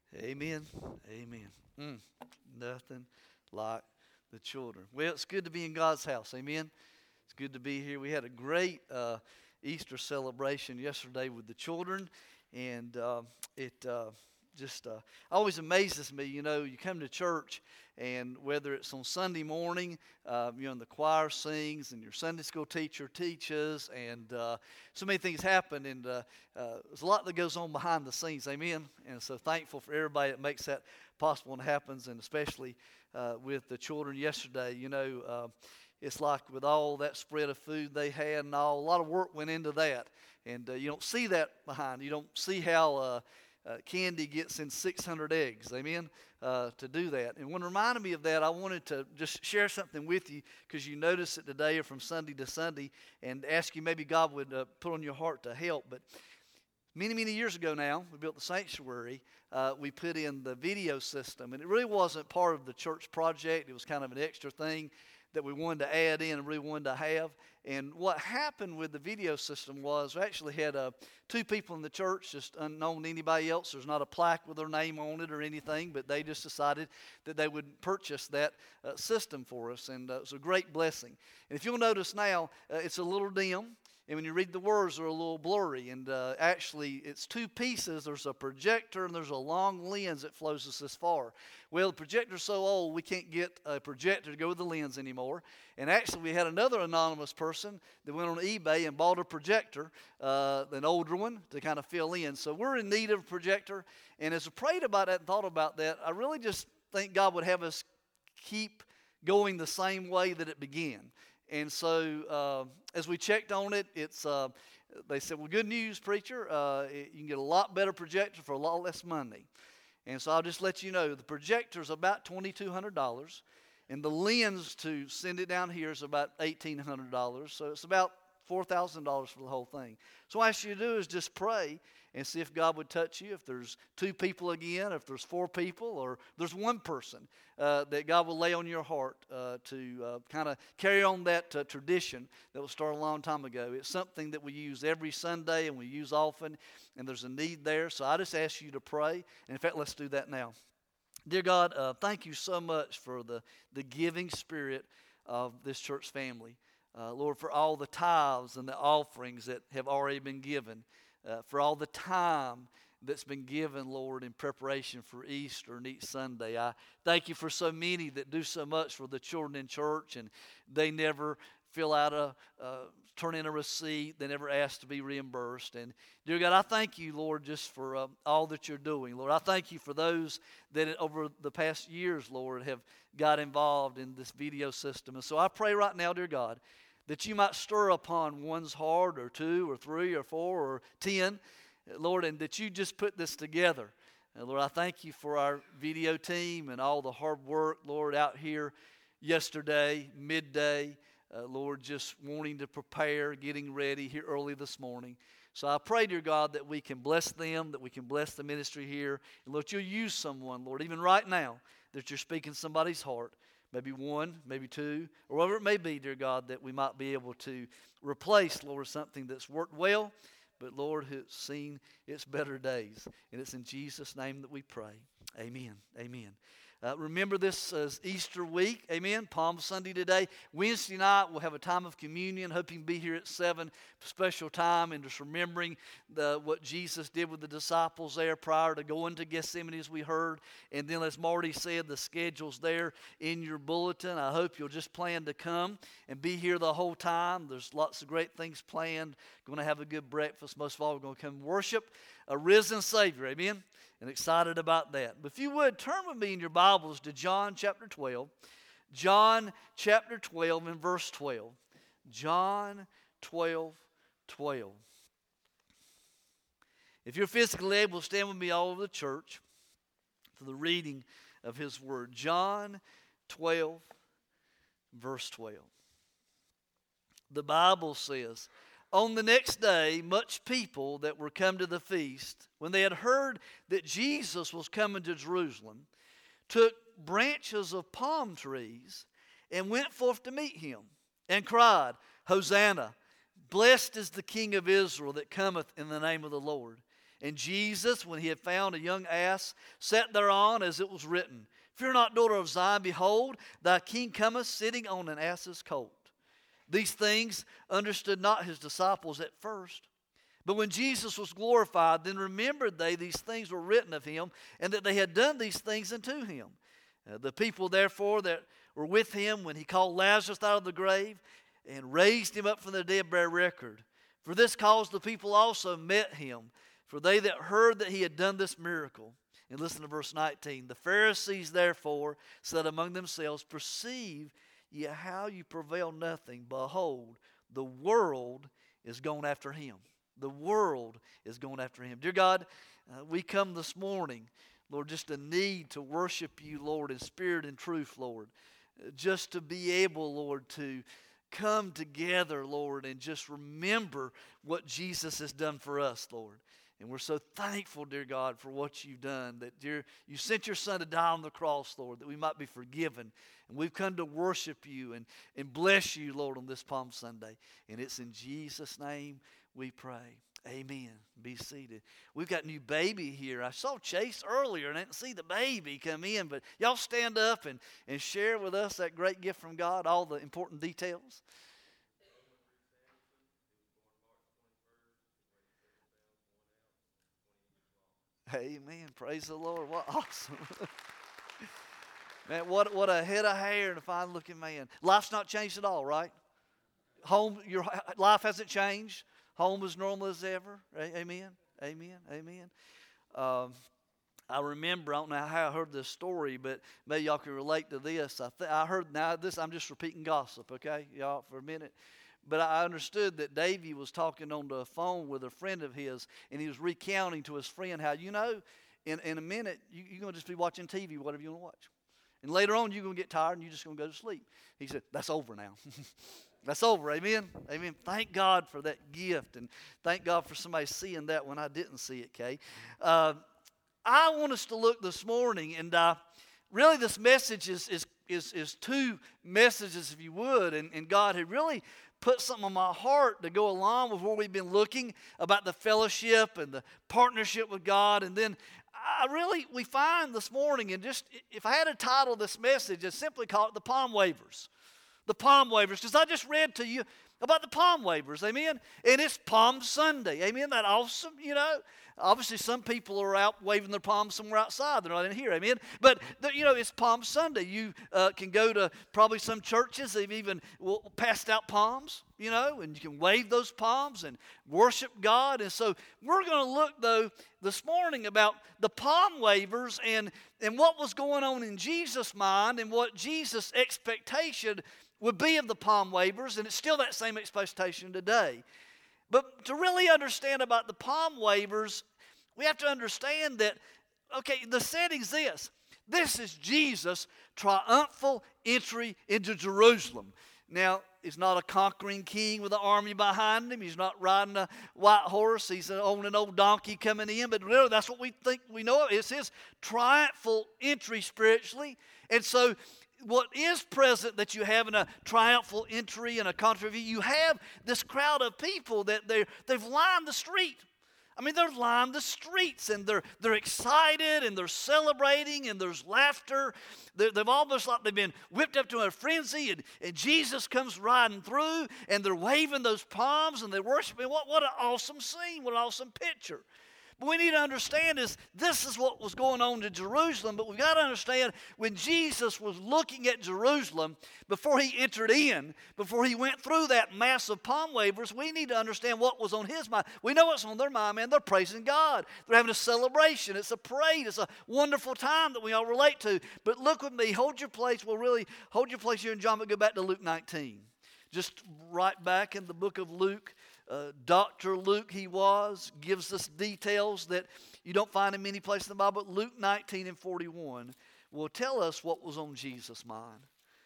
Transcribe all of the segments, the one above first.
Amen. Amen. Nothing like the children. Well, it's good to be in God's house. Amen. It's good to be here. We had a great Easter celebration yesterday with the children, and it just always amazes me. You know, you come to church, and whether it's on Sunday morning, and the choir sings, and your Sunday school teacher teaches, and so many things happen, and there's a lot that goes on behind the scenes. Amen. And so thankful for everybody that makes that possible and happens, and especially with the children yesterday. You know, it's like with all that spread of food they had and all, a lot of work went into that. And you don't see that behind. You don't see how Candy gets in 600 eggs, amen, to do that. And when it reminded me of that, I wanted to just share something with you because you notice it today or from Sunday to Sunday and ask you maybe God would put on your heart to help. But many, many years ago now, we built the sanctuary. We put in the video system, and it really wasn't part of the church project. It was kind of an extra thing that we wanted to add in and really wanted to have. And what happened with the video system was we actually had two people in the church, just unknown to anybody else. There's not a plaque with their name on it or anything, but they just decided that they would purchase that system for us, and it was a great blessing. And if you'll notice now, it's a little dim. And when you read the words, they're a little blurry. And actually, it's two pieces. There's a projector and there's a long lens that flows us this far. Well, the projector's so old, we can't get a projector to go with the lens anymore. And actually, we had another anonymous person that went on eBay and bought a projector, an older one, to kind of fill in. So we're in need of a projector. And as I prayed about that and thought about that, I really just think God would have us keep going the same way that it began. And so as we checked on it, they said, well, good news, preacher. You can get a lot better projector for a lot less money. And so I'll just let you know, the projector is about $2,200. And the lens to send it down here is about $1,800. So it's about $4,000 for the whole thing. So what I ask you to do is just pray and see if God would touch you. If there's two people again, if there's four people, or there's one person that God will lay on your heart to kind of carry on that tradition that was started a long time ago. It's something that we use every Sunday and we use often, and there's a need there. So I just ask you to pray. And in fact, let's do that now. Dear God, thank you so much for the giving spirit of this church family. Lord, for all the tithes and the offerings that have already been given, for all the time that's been given, Lord, in preparation for Easter and each Sunday. I thank you for so many that do so much for the children in church, and they never fill out turn in a receipt. They never ask to be reimbursed. And dear God, I thank you, Lord, just for all that you're doing. Lord, I thank you for those that over the past years, Lord, have got involved in this video system. And so I pray right now, dear God, that you might stir upon one's heart, or two, or three, or four, or 10, Lord, and that you just put this together. And Lord, I thank you for our video team and all the hard work, Lord, out here yesterday, midday, Lord, just wanting to prepare, getting ready here early this morning. So I pray, dear God, that we can bless them, that we can bless the ministry here. And Lord, you'll use someone, Lord, even right now, that you're speaking somebody's heart. Maybe one, maybe two, or whatever it may be, dear God, that we might be able to replace, Lord, something that's worked well, but Lord, has seen its better days. And it's in Jesus' name that we pray. Amen. Amen. Remember, this is Easter week. Amen. Palm Sunday today. Wednesday night, we'll have a time of communion. Hope you can be here at 7, special time, and just remembering what Jesus did with the disciples there prior to going to Gethsemane, as we heard. And then, as Marty said, the schedule's there in your bulletin. I hope you'll just plan to come and be here the whole time. There's lots of great things planned. Going to have a good breakfast. Most of all, we're going to come worship a risen Savior. Amen. And excited about that. But if you would, turn with me in your Bibles to John chapter 12. John chapter 12 and verse 12. John 12, 12. If you're physically able, stand with me all over the church for the reading of His Word. John 12, verse 12. The Bible says, on the next day, much people that were come to the feast, when they had heard that Jesus was coming to Jerusalem, took branches of palm trees and went forth to meet him, and cried, Hosanna, blessed is the King of Israel that cometh in the name of the Lord. And Jesus, when he had found a young ass, sat thereon as it was written, Fear not, daughter of Zion, behold, thy king cometh sitting on an ass's colt. These things understood not his disciples at first. But when Jesus was glorified, then remembered they these things were written of him, and that they had done these things unto him. The people, therefore, that were with him when he called Lazarus out of the grave and raised him up from the dead bear record. For this cause the people also met him, for they that heard that he had done this miracle. And listen to verse 19. The Pharisees, therefore, said among themselves, Perceive ye how you prevail nothing. Behold, the world is gone after him. The world is going after him. Dear God, we come this morning, Lord, just a need to worship you, Lord, in spirit and truth, Lord. Just to be able, Lord, to come together, Lord, and just remember what Jesus has done for us, Lord. And we're so thankful, dear God, for what you've done, that you sent your Son to die on the cross, Lord, that we might be forgiven. And we've come to worship you and bless you, Lord, on this Palm Sunday. And it's in Jesus' name we pray. Amen. Be seated. We've got a new baby here. I saw Chase earlier and I didn't see the baby come in, but y'all stand up and share with us that great gift from God, all the important details. Amen. Praise the Lord. What awesome. Man, what a head of hair and a fine looking man. Life's not changed at all, right? Your life hasn't changed. Home is normal as ever. Amen. Amen. Amen. I remember, I don't know how I heard this story, but maybe y'all can relate to this. I heard, now this, I'm just repeating gossip, okay, y'all, for a minute. But I understood that Davey was talking on the phone with a friend of his, and he was recounting to his friend how, in a minute, you're going to just be watching TV, whatever you want to watch. And later on, you're going to get tired, and you're just going to go to sleep. He said, that's over now. That's over, amen? Amen. Thank God for that gift, and thank God for somebody seeing that when I didn't see it, Kay. I want us to look this morning, and really this message is two messages, if you would, and God had really put something on my heart to go along with where we've been looking about the fellowship and the partnership with God, and then we find this morning, and just if I had to title this message, I'd simply call it the Palm Wavers. The Palm Wavers, because I just read to you about the Palm Wavers, amen? And it's Palm Sunday, amen? Isn't that awesome, Obviously, some people are out waving their palms somewhere outside. They're not in here, amen? But, it's Palm Sunday. You can go to probably some churches. They've even passed out palms, and you can wave those palms and worship God. And so we're going to look, though, this morning about the palm wavers and what was going on in Jesus' mind and what Jesus' expectation would be of the palm wavers. And it's still that same expectation today. But to really understand about the palm wavers, we have to understand that, the setting's this. This is Jesus' triumphal entry into Jerusalem. Now, he's not a conquering king with an army behind him. He's not riding a white horse. He's on an old donkey coming in. But really, that's what we think we know of. It's his triumphal entry spiritually. And so what is present that you have in a triumphal entry and a controversy, you have this crowd of people that they've lined the street. I mean, they're lined the streets, and they're excited, and they're celebrating, and there's laughter. They've almost like they've been whipped up to a frenzy, and Jesus comes riding through, and they're waving those palms, and they're worshiping. What an awesome scene, what an awesome picture. But we need to understand this is what was going on in Jerusalem. But we've got to understand when Jesus was looking at Jerusalem before he entered in, before he went through that mass of palm wavers, we need to understand what was on his mind. We know what's on their mind, man. They're praising God. They're having a celebration. It's a parade. It's a wonderful time that we all relate to. But look with me. Hold your place. Well, really, hold your place here in John, but go back to Luke 19. Just right back in the book of Luke. Dr. Luke, he gives us details that you don't find in many places in the Bible. But Luke 19 and 41 will tell us what was on Jesus' mind.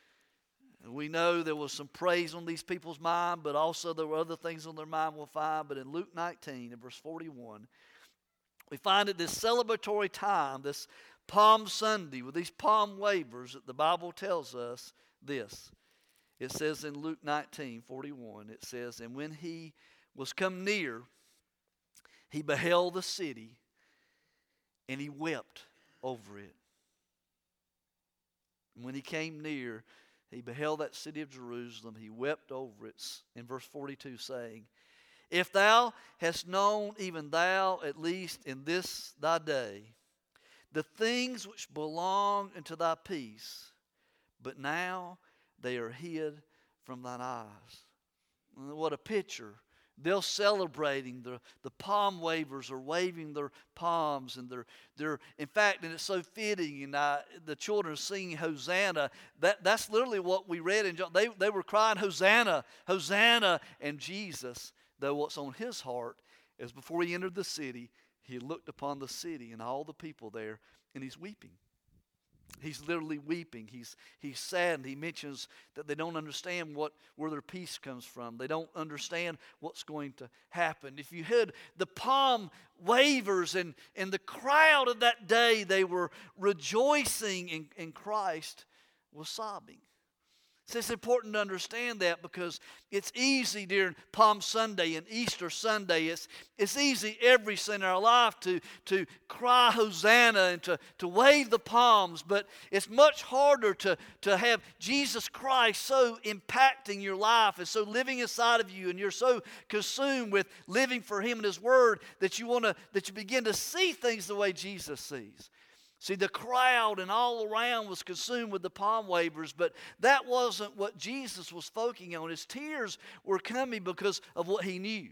And we know there was some praise on these people's mind, but also there were other things on their mind we'll find. But in Luke 19 and verse 41, we find at this celebratory time, this Palm Sunday, with these palm wavers, that the Bible tells us this. It says in Luke 19:41, it says, and when he was come near, he beheld the city, and he wept over it. And when he came near, he beheld that city of Jerusalem. He wept over it, in verse 42, saying, If thou hast known, even thou, at least in this thy day, the things which belong unto thy peace, but now they are hid from thine eyes. What a picture. They're celebrating. The palm wavers are waving their palms, and they're in fact, and it's so fitting. And the children are singing Hosanna. That's literally what we read in John. They were crying Hosanna, Hosanna, and Jesus, though what's on his heart is before he entered the city, he looked upon the city and all the people there, and he's weeping. He's literally weeping. He's saddened. He mentions that they don't understand where their peace comes from. They don't understand what's going to happen. If you heard the palm wavers and the crowd of that day, they were rejoicing in Christ, was sobbing. So it's important to understand that, because it's easy during Palm Sunday and Easter Sunday. It's easy every Sunday in our life to cry Hosanna and to wave the palms, but it's much harder to have Jesus Christ so impacting your life and so living inside of you, and you're so consumed with living for Him and His Word that you begin to see things the way Jesus sees. See, the crowd and all around was consumed with the palm wavers, but that wasn't what Jesus was focusing on. His tears were coming because of what he knew.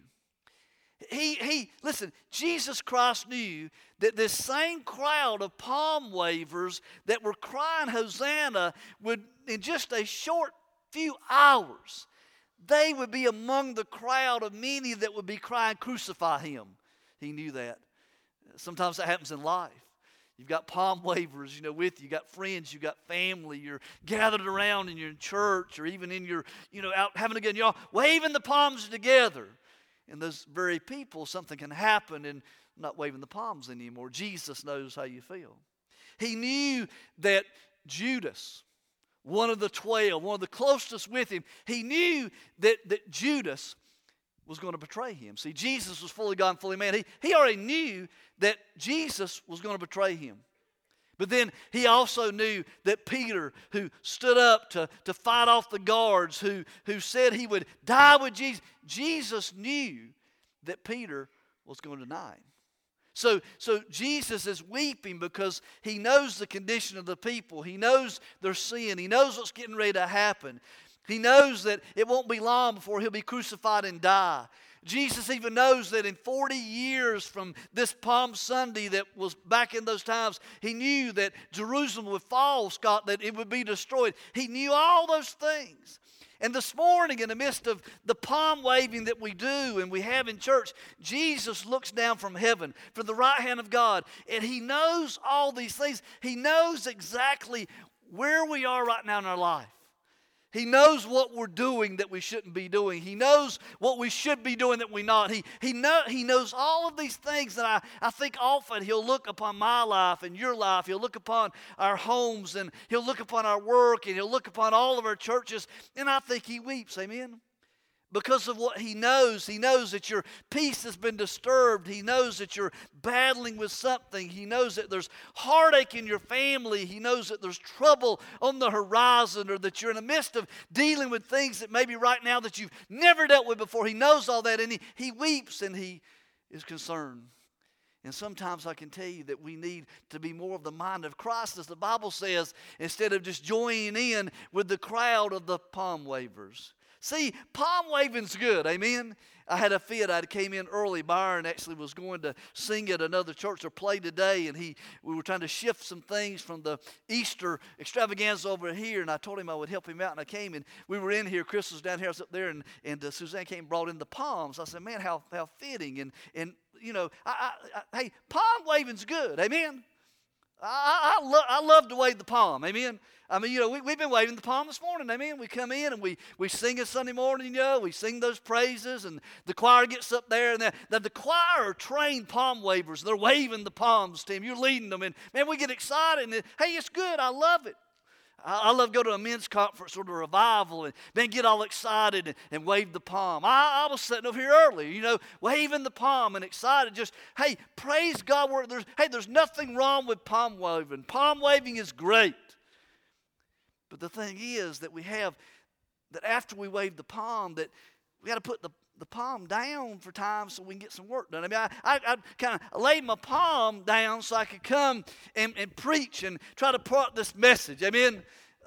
Listen, Jesus Christ knew that this same crowd of palm wavers that were crying Hosanna would, in just a short few hours, they would be among the crowd of many that would be crying, crucify him. He knew that. Sometimes that happens in life. You've got palm wavers, with you. You've got friends, you've got family. You're gathered around and you're in church, or even in your, out having a good, y'all waving the palms together. And those very people, something can happen and not waving the palms anymore. Jesus knows how you feel. He knew that Judas, one of the 12, one of the closest with him, he knew that Judas was going to betray him. See, Jesus was fully God and fully man. He already knew that Jesus was going to betray him. But then he also knew that Peter, who stood up to fight off the guards, who said he would die with Jesus, Jesus knew that Peter was going to deny him. So Jesus is weeping because he knows the condition of the people. He knows their sin. He knows what's getting ready to happen. He knows that it won't be long before he'll be crucified and die. Jesus even knows that in 40 years from this Palm Sunday that was back in those times, he knew that Jerusalem would fall, Scott, that it would be destroyed. He knew all those things. And this morning, in the midst of the palm waving that we do and we have in church, Jesus looks down from heaven, from the right hand of God, and he knows all these things. He knows exactly where we are right now in our life. He knows what we're doing that we shouldn't be doing. He knows what we should be doing that we're not. He knows all of these things that I think often he'll look upon my life and your life. He'll look upon our homes, and he'll look upon our work, and he'll look upon all of our churches, and I think he weeps. Amen? Because of what he knows. He knows that your peace has been disturbed. He knows that you're battling with something. He knows that there's heartache in your family. He knows that there's trouble on the horizon, or that you're in the midst of dealing with things that maybe right now that you've never dealt with before. He knows all that, and he weeps, and he is concerned. And sometimes I can tell you that we need to be more of the mind of Christ, as the Bible says, instead of just joining in with the crowd of the palm wavers. See, palm waving's good, amen? I had a fit. I came in early. Byron actually was going to sing at another church or play today, and we were trying to shift some things from the Easter extravaganza over here, and I told him I would help him out, and I came, and we were in here. Chris was down here, I was up there, and Suzanne came and brought in the palms. I said, man, how fitting, and hey, palm waving's good, amen? I love to wave the palm, amen? I mean, we've been waving the palm this morning, amen? We come in and we sing it Sunday morning, we sing those praises, and the choir gets up there, and the choir are trained palm wavers. They're waving the palms to him. You're leading them, and man, we get excited, and hey, it's good. I love it. I love to go to a men's conference or to a revival and then get all excited and wave the palm. I was sitting over here earlier, waving the palm and excited. Just, hey, praise God. There's nothing wrong with palm waving. Palm waving is great. But the thing is that that after we wave the palm, that we got to put the palm down for time so we can get some work done. I mean, I kind of laid my palm down so I could come and preach and try to part this message. Amen.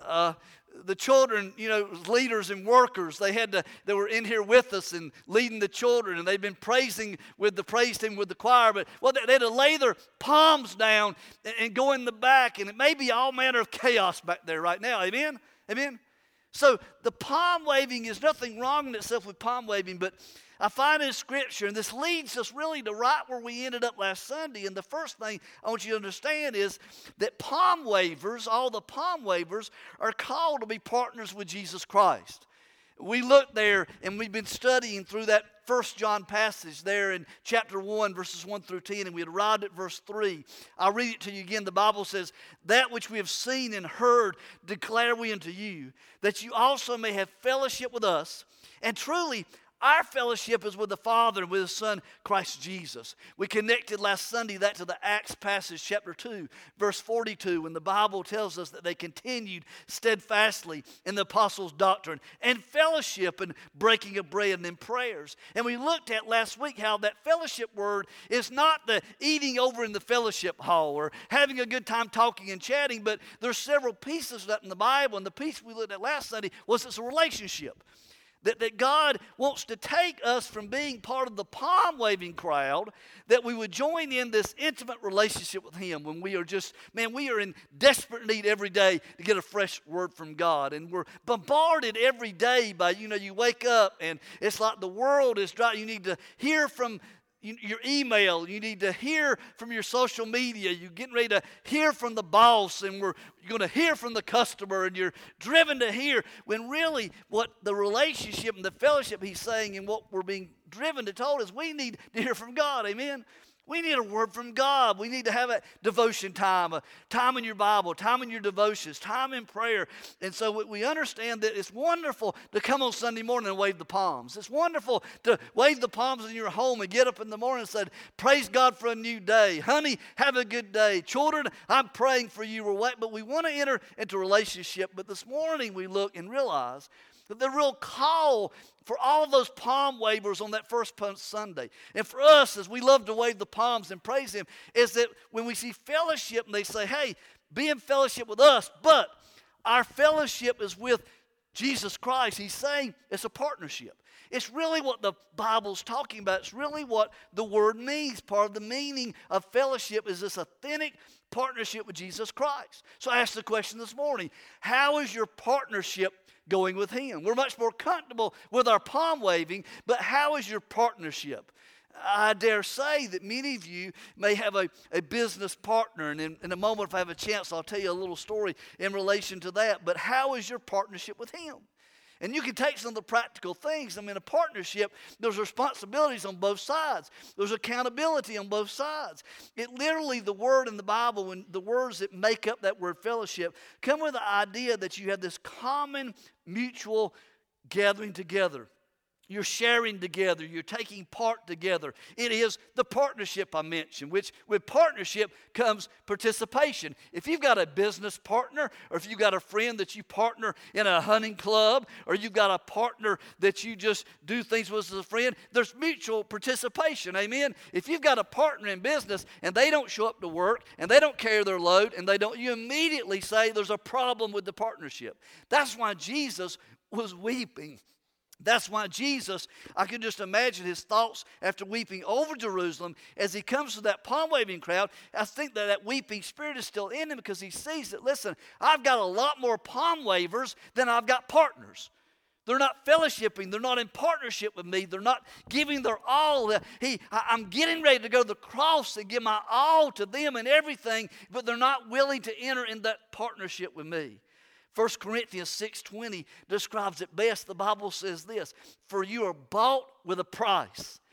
The children, leaders and workers, they were in here with us and leading the children, and they've been praising with the praise team with the choir. But they had to lay their palms down and go in the back, and it may be all manner of chaos back there right now. Amen. Amen. So the palm waving is nothing wrong in itself with palm waving, but I find in Scripture, and this leads us really to right where we ended up last Sunday. And the first thing I want you to understand is that palm wavers, all the palm wavers, are called to be partners with Jesus Christ. We looked there, and we've been studying through that 1 John passage there in chapter 1, verses 1 through 10, and we had arrived at verse 3. I'll read it to you again. The Bible says, "That which we have seen and heard declare we unto you, that you also may have fellowship with us. And truly, our fellowship is with the Father and with His Son, Christ Jesus." We connected last Sunday that to the Acts passage, chapter 2, verse 42, when the Bible tells us that they continued steadfastly in the apostles' doctrine and fellowship and breaking of bread and in prayers. And we looked at last week how that fellowship word is not the eating over in the fellowship hall or having a good time talking and chatting, but there's several pieces of that in the Bible, and the piece we looked at last Sunday was it's a relationship. That God wants to take us from being part of the palm-waving crowd, that we would join in this intimate relationship with Him when we are we are in desperate need every day to get a fresh word from God. And we're bombarded every day by, you wake up and it's like the world is dry. You need to hear from your email, you need to hear from your social media, you're getting ready to hear from the boss, and you're going to hear from the customer, and you're driven to hear, when really what the relationship and the fellowship He's saying and what we're being driven to told is we need to hear from God. Amen. We need a word from God. We need to have a devotion time, a time in your Bible, time in your devotions, time in prayer. And so we understand that it's wonderful to come on Sunday morning and wave the palms. It's wonderful to wave the palms in your home and get up in the morning and say, praise God for a new day. Honey, have a good day. Children, I'm praying for you. But we want to enter into a relationship. But this morning we look and realize that the real call for all of those palm wavers on that first Sunday, and for us as we love to wave the palms and praise Him, is that when we see fellowship and they say, hey, be in fellowship with us, but our fellowship is with Jesus Christ. He's saying it's a partnership. It's really what the Bible's talking about. It's really what the word means. Part of the meaning of fellowship is this authentic partnership with Jesus Christ. So I asked the question this morning, how is your partnership going with Him? We're much more comfortable with our palm waving, but how is your partnership? I dare say that many of you may have a business partner, and in a moment, if I have a chance, I'll tell you a little story in relation to that. But how is your partnership with Him? And you can take some of the practical things. I mean, a partnership, there's responsibilities on both sides. There's accountability on both sides. It literally, the word in the Bible, and the words that make up that word fellowship, come with the idea that you have this common mutual gathering together. You're sharing together. You're taking part together. It is the partnership I mentioned, which with partnership comes participation. If you've got a business partner, or if you've got a friend that you partner in a hunting club, or you've got a partner that you just do things with as a friend, there's mutual participation. Amen? If you've got a partner in business and they don't show up to work and they don't carry their load and you immediately say there's a problem with the partnership. That's why Jesus was weeping. That's why Jesus, I can just imagine His thoughts after weeping over Jerusalem as He comes to that palm waving crowd. I think that weeping spirit is still in Him because He sees that, listen, I've got a lot more palm wavers than I've got partners. They're not fellowshipping. They're not in partnership with me. They're not giving their all. I'm getting ready to go to the cross and give my all to them and everything, but they're not willing to enter in that partnership with me. 1 Corinthians 6:20 describes it best. The Bible says this, for you are bought with a price.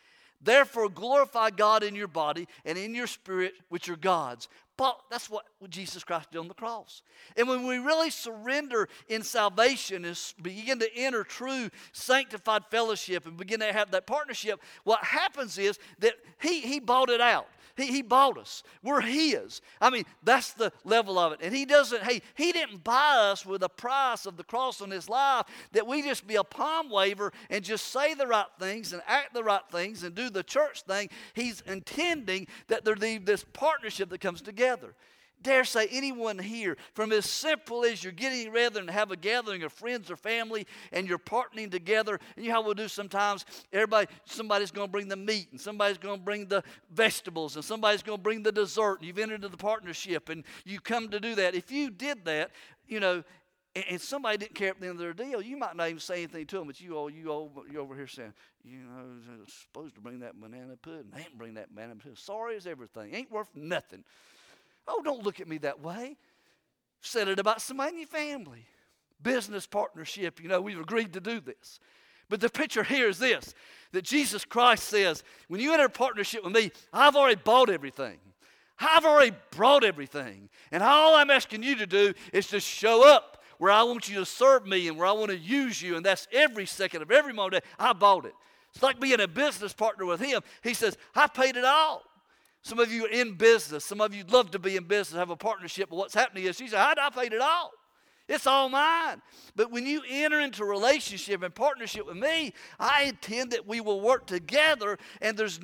Therefore, glorify God in your body and in your spirit, which are God's. That's what Jesus Christ did on the cross. And when we really surrender in salvation and begin to enter true sanctified fellowship and begin to have that partnership, what happens is that He bought it out. He bought us. We're His. I mean, that's the level of it. And He didn't buy us with the price of the cross on His life that we just be a palm waver and just say the right things and act the right things and do the church thing. He's intending that there be this partnership that comes together. Dare say anyone here, from as simple as you're getting together and have a gathering of friends or family and you're partnering together, and you know how we'll do sometimes, somebody's going to bring the meat and somebody's going to bring the vegetables and somebody's going to bring the dessert, and you've entered into the partnership and you come to do that. If you did that, you know, and somebody didn't care at the end of their deal, you might not even say anything to them, but you're over here saying, you know, they're supposed to bring that banana pudding. They ain't bring that banana pudding. Sorry as everything. Ain't worth nothing. Oh, don't look at me that way. Said it about somebody in your family. Business partnership, you know, we've agreed to do this. But the picture here is this, that Jesus Christ says, when you enter a partnership with me, I've already bought everything. I've already brought everything. And all I'm asking you to do is to show up where I want you to serve me and where I want to use you. And that's every second of every moment. I bought it. It's like being a business partner with Him. He says, I paid it all. Some of you are in business. Some of you love to be in business, have a partnership. But what's happening is, she said, I paid it all. It's all mine. But when you enter into a relationship and partnership with me, I intend that we will work together. And there's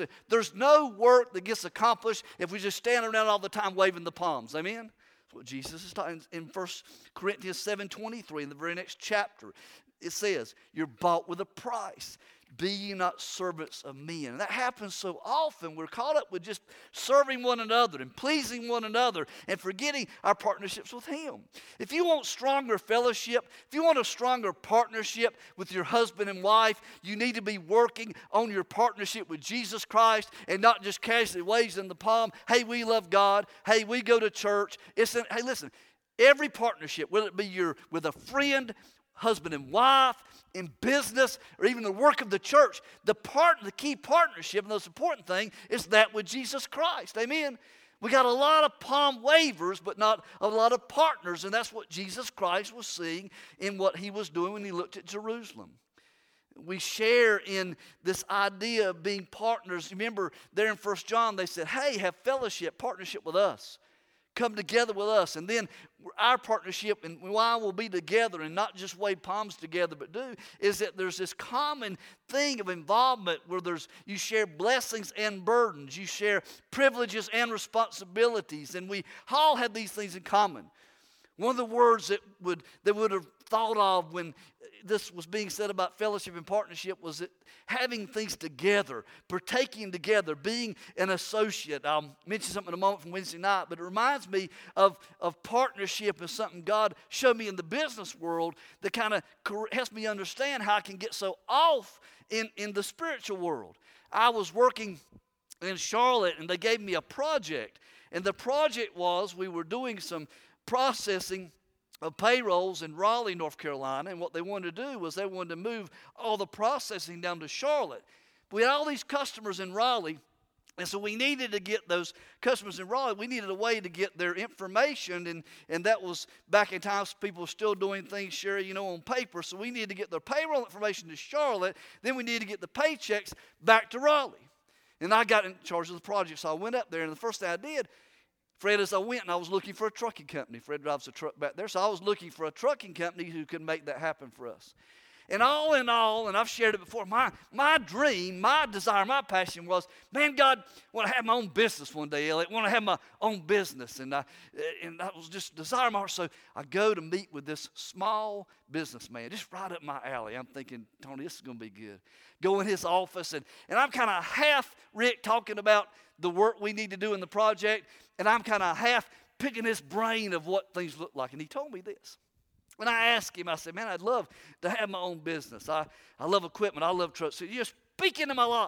no work that gets accomplished if we just stand around all the time waving the palms. Amen? That's what Jesus is talking in 1 Corinthians 7:23, in the very next chapter. It says, you're bought with a price. Be ye not servants of men. And that happens so often. We're caught up with just serving one another and pleasing one another and forgetting our partnerships with Him. If you want stronger fellowship, if you want a stronger partnership with your husband and wife, you need to be working on your partnership with Jesus Christ and not just casually waving the palm. Hey, we love God. Hey, we go to church. Hey, listen, every partnership, whether it be with a friend, husband and wife, in business, or even the work of the church, the key partnership, and the most important thing, is that with Jesus Christ. Amen? We got a lot of palm wavers, but not a lot of partners, and that's what Jesus Christ was seeing in what He was doing when He looked at Jerusalem. We share in this idea of being partners. Remember, there in 1 John, they said, hey, have fellowship, partnership with us. Come together with us. And then our partnership and why we'll be together and not just wave palms together, but is that there's this common thing of involvement where you share blessings and burdens. You share privileges and responsibilities. And we all have these things in common. One of the words that would have thought of when this was being said about fellowship and partnership was that having things together, partaking together, being an associate. I'll mention something in a moment from Wednesday night, but it reminds me of partnership as something God showed me in the business world that kind of helps me understand how I can get so off in the spiritual world. I was working in Charlotte, and they gave me a project. And the project was we were doing some processing of payrolls in Raleigh, North Carolina, and what they wanted to do was they wanted to move all the processing down to Charlotte. But we had all these customers in Raleigh, and so we needed to get those customers in Raleigh. We needed a way to get their information, and that was back in times people were still doing things, Sherry, on paper. So we needed to get their payroll information to Charlotte. Then we needed to get the paychecks back to Raleigh. And I got in charge of the project, so I went up there, and the first thing I did, Fred, as I went, and I was looking for a trucking company. Fred drives a truck back there, so I was looking for a trucking company who could make that happen for us. And all in all, and I've shared it before, my dream, my desire, my passion was, man, God, I want to have my own business one day, Elliot. I want to have my own business. And that was just desire of my heart. So I go to meet with this small businessman, just right up my alley. I'm thinking, Tony, this is going to be good. Go in his office, and I'm kind of half Rick talking about the work we need to do in the project, and I'm kind of half picking his brain of what things look like. And he told me this. When I asked him, I said, man, I'd love to have my own business. I love equipment. I love trucks. So you're speaking into my life.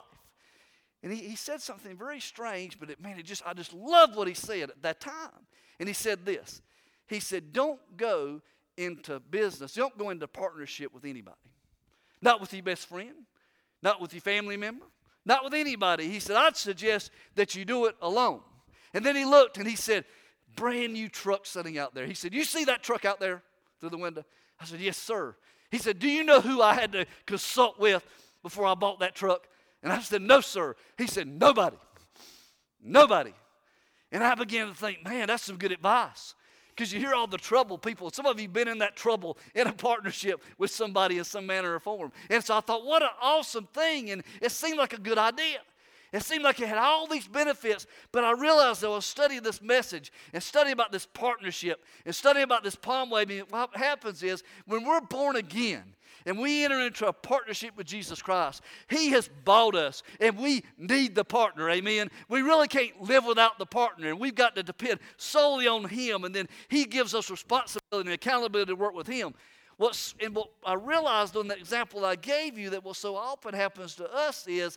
And he said something very strange, but I just loved what he said at that time. And he said this. He said, don't go into business. Don't go into partnership with anybody. Not with your best friend. Not with your family member. Not with anybody. He said, I'd suggest that you do it alone. And then he looked and he said, brand new truck sitting out there. He said, you see that truck out there through the window? I said, yes, sir. He said, do you know who I had to consult with before I bought that truck? And I said, no, sir. He said, nobody. Nobody. And I began to think, man, that's some good advice. Because you hear all the trouble people. Some of you have been in that trouble in a partnership with somebody in some manner or form. And so I thought, what an awesome thing. And it seemed like a good idea. It seemed like it had all these benefits. But I realized that I was studying this message and studying about this partnership and studying about this palm waving. What happens is when we're born again, and we enter into a partnership with Jesus Christ, He has bought us, and we need the partner, amen? We really can't live without the partner, and we've got to depend solely on Him, and then He gives us responsibility and accountability to work with Him. What I realized on the example I gave you that what so often happens to us is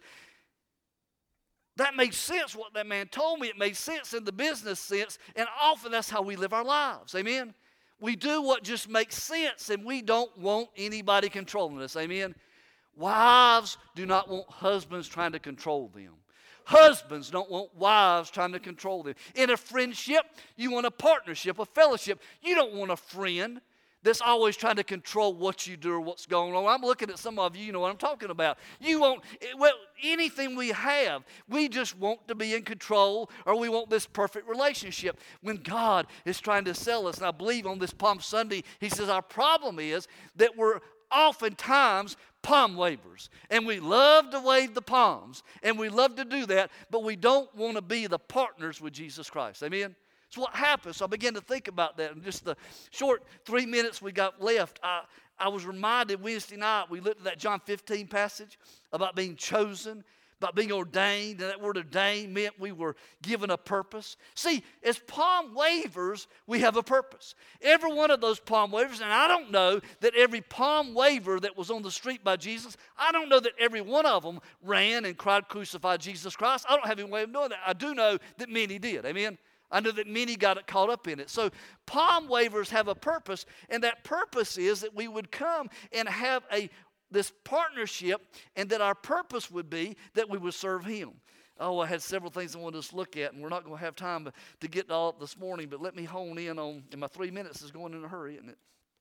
that made sense what that man told me. It made sense in the business sense, and often that's how we live our lives, amen? We do what just makes sense, and we don't want anybody controlling us. Amen? Wives do not want husbands trying to control them. Husbands don't want wives trying to control them. In a friendship, you want a partnership, a fellowship. You don't want a friend that's always trying to control what you do or what's going on. I'm looking at some of you, you know what I'm talking about. You want, well, anything we have, we just want to be in control, or we want this perfect relationship. When God is trying to sell us, and I believe on this Palm Sunday, He says our problem is that we're oftentimes palm wavers, and we love to wave the palms, and we love to do that, but we don't want to be the partners with Jesus Christ. Amen? So what happens? So I began to think about that. In just the short 3 minutes we got left, I was reminded Wednesday night, we looked at that John 15 passage about being chosen, about being ordained. And that word ordained meant we were given a purpose. See, as palm wavers, we have a purpose. Every one of those palm wavers, and I don't know that every palm waver that was on the street by Jesus, I don't know that every one of them ran and cried, crucify Jesus Christ. I don't have any way of knowing that. I do know that many did. Amen? I know that many got caught up in it. So palm wavers have a purpose, and that purpose is that we would come and have this partnership, and that our purpose would be that we would serve Him. Oh, I had several things I wanted us to look at, and we're not going to have time to get to all up this morning, but let me hone in on, and my 3 minutes is going in a hurry, isn't it?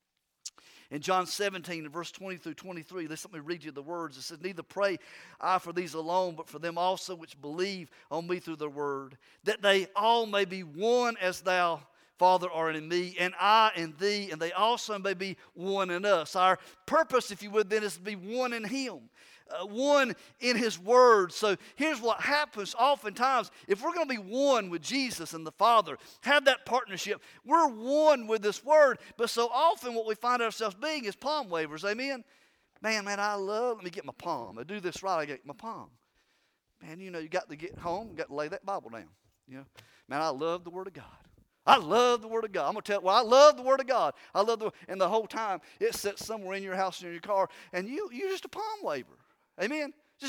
In John 17, verse 20 through 23, let me read you the words. It says, neither pray I for these alone, but for them also which believe on me through their word, that they all may be one as thou, Father, art in me, and I in thee, and they also may be one in us. Our purpose, if you would, then is to be one in Him. One in His Word. So here's what happens oftentimes. If we're going to be one with Jesus and the Father, have that partnership, we're one with this Word. But so often what we find ourselves being is palm wavers. Amen? Man, let me get my palm. I do this right, I get my palm. Man, you know, you got to get home, you got to lay that Bible down. You know, man, I love the Word of God. I love the Word of God. I'm going to tell you, I love the Word of God. And the whole time it sits somewhere in your house or in your car, and you're just a palm waver. Amen?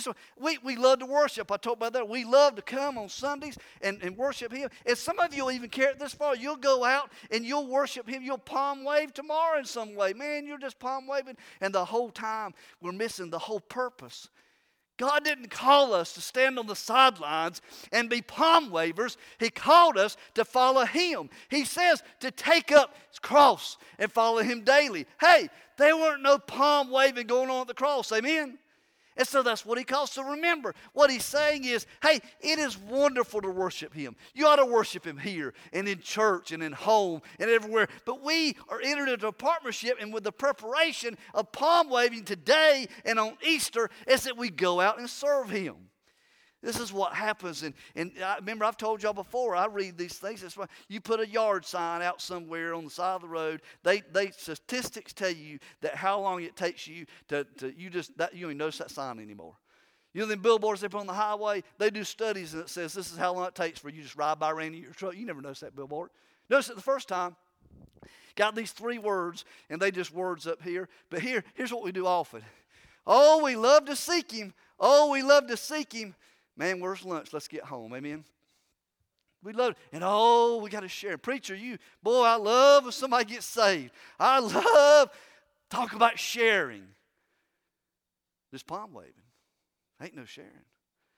We love to worship. I talked about that. We love to come on Sundays and worship Him. And some of you will even carry it this far. You'll go out and you'll worship Him. You'll palm wave tomorrow in some way. Man, you're just palm waving. And the whole time we're missing the whole purpose. God didn't call us to stand on the sidelines and be palm wavers. He called us to follow Him. He says to take up His cross and follow Him daily. Hey, there weren't no palm waving going on at the cross. Amen? And so that's what He calls. So remember, what He's saying is, hey, it is wonderful to worship Him. You ought to worship Him here and in church and in home and everywhere. But we are entered into a partnership, and with the preparation of palm waving today and on Easter, is that we go out and serve Him. This is what happens. And I remember I've told y'all before, I read these things. That's why you put a yard sign out somewhere on the side of the road. Statistics tell you that how long it takes you you don't even notice that sign anymore. You know them billboards up on the highway? They do studies and it says this is how long it takes for you to just ride by around in your truck. You never notice that billboard. Notice it the first time. Got these 3 words, and they just words up here. But here's what we do often. Oh, we love to seek Him. Oh, we love to seek Him. Man, where's lunch? Let's get home. Amen? We love it. And we got to share. Preacher, I love when somebody gets saved. I love talk about sharing. This palm waving. Ain't no sharing.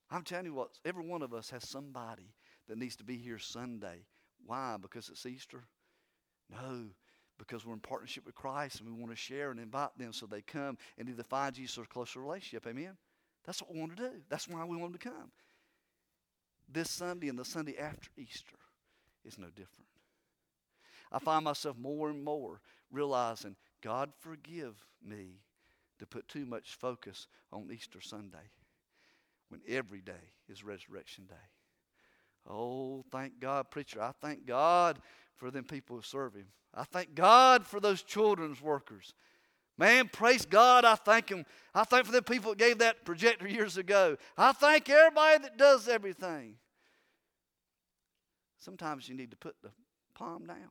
I'm telling you what, every one of us has somebody that needs to be here Sunday. Why? Because it's Easter? No, because we're in partnership with Christ and we want to share and invite them so they come and either find Jesus or a closer relationship. Amen? That's what we want to do. That's why we want them to come. This Sunday and the Sunday after Easter is no different. I find myself more and more realizing, God forgive me to put too much focus on Easter Sunday when every day is Resurrection Day. Oh, thank God, preacher. I thank God for them people who serve Him. I thank God for those children's workers. Man, praise God, I thank Him. I thank for the people that gave that projector years ago. I thank everybody that does everything. Sometimes you need to put the palm down.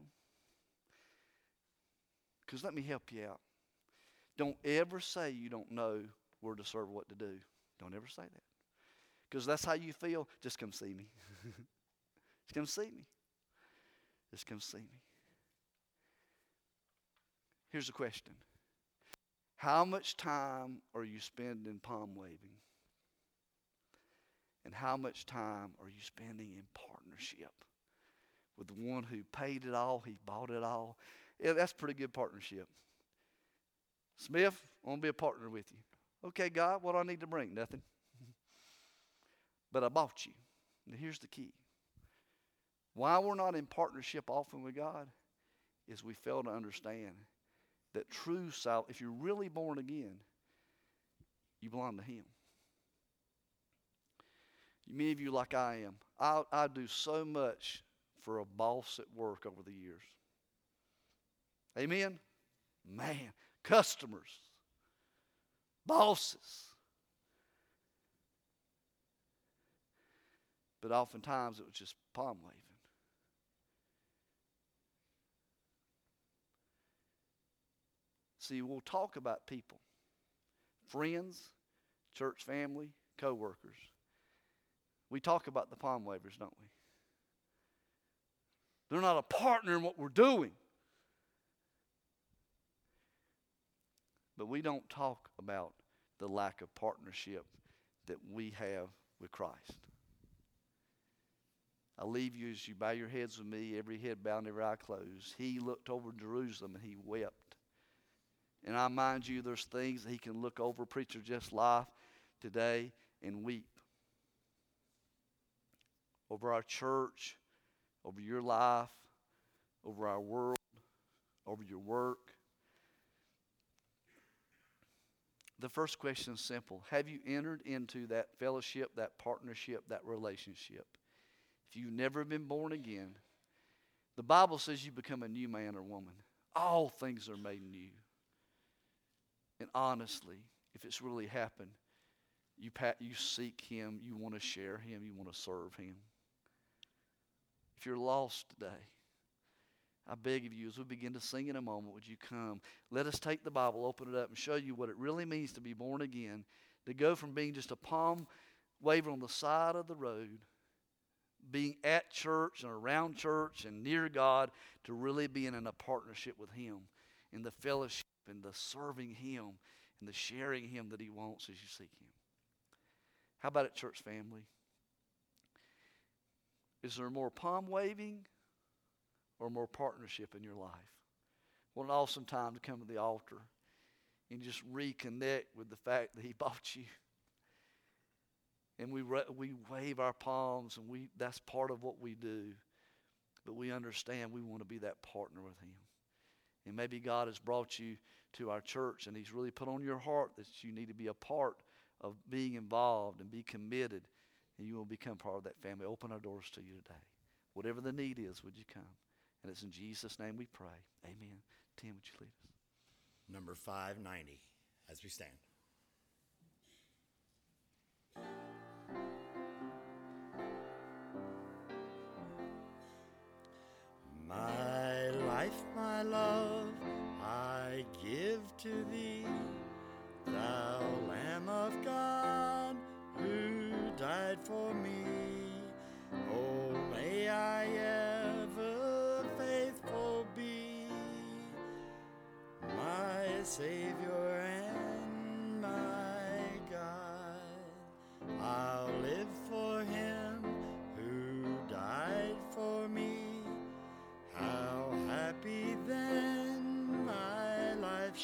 Because let me help you out. Don't ever say you don't know where to serve, what to do. Don't ever say that. Because that's how you feel. Just come see me. Just come see me. Just come see me. Here's the question. How much time are you spending palm waving? And how much time are you spending in partnership with the one who paid it all, He bought it all? Yeah, that's pretty good partnership. Smith, I want to be a partner with you. Okay, God, what do I need to bring? Nothing. But I bought you. And here's the key. Why we're not in partnership often with God is we fail to understand that true salvation, if you're really born again, you belong to Him. Many of you, like I am, I do so much for a boss at work over the years. Amen? Man, customers, bosses. But oftentimes it was just palm waving. See, we'll talk about people, friends, church family, co-workers. We talk about the palm wavers, don't we? They're not a partner in what we're doing. But we don't talk about the lack of partnership that we have with Christ. I leave you as you bow your heads with me, every head bowed and every eye closed. He looked over Jerusalem and He wept. And I mind you, there's things that He can look over, preacher, just life today and weep. Over our church, over your life, over our world, over your work. The first question is simple. Have you entered into that fellowship, that partnership, that relationship? If you've never been born again, the Bible says you become a new man or woman. All things are made new. And honestly, if it's really happened, you seek Him, you want to share Him, you want to serve Him. If you're lost today, I beg of you, as we begin to sing in a moment, would you come? Let us take the Bible, open it up, and show you what it really means to be born again, to go from being just a palm waver on the side of the road, being at church and around church and near God, to really being in a partnership with Him, in the fellowship and the serving Him and the sharing Him that He wants as you seek Him. How about it, church family? Is there more palm waving or more partnership in your life? What an awesome time to come to the altar and just reconnect with the fact that He bought you. And we wave our palms, and that's part of what we do. But we understand we want to be that partner with Him. And maybe God has brought you to our church, and He's really put on your heart that you need to be a part of being involved and be committed, and you will become part of that family. Open our doors to you today. Whatever the need is, would you come? And it's in Jesus' name we pray. Amen. Tim, would you lead us? Number 590, as we stand. My life, my love, I give to Thee, Thou Lamb of God, who died for me. Oh, may I ever faithful be, my Savior and my God. I'll live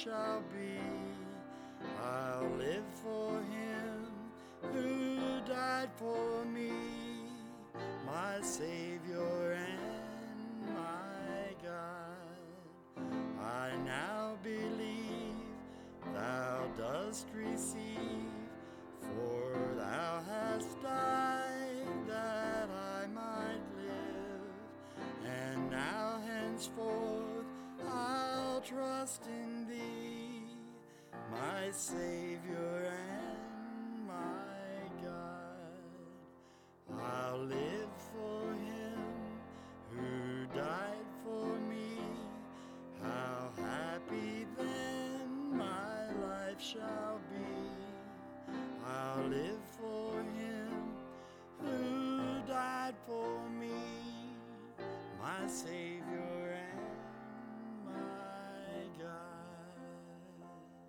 shall be. I'll live for him who died for me, my Savior and my God. I now believe thou dost receive, for thou hast died that I might live, and now henceforth I'll trust in thee, my Savior and my God. I'll live for him who died for me. How happy then my life shall be. I'll live for him who died for me, my Savior and my God.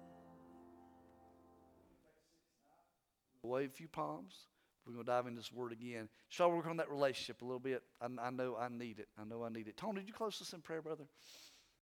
Wave a few palms. We're going to dive into this word again. Shall we work on that relationship a little bit? I know I need it. I know I need it. Tony, did you close us in prayer, brother?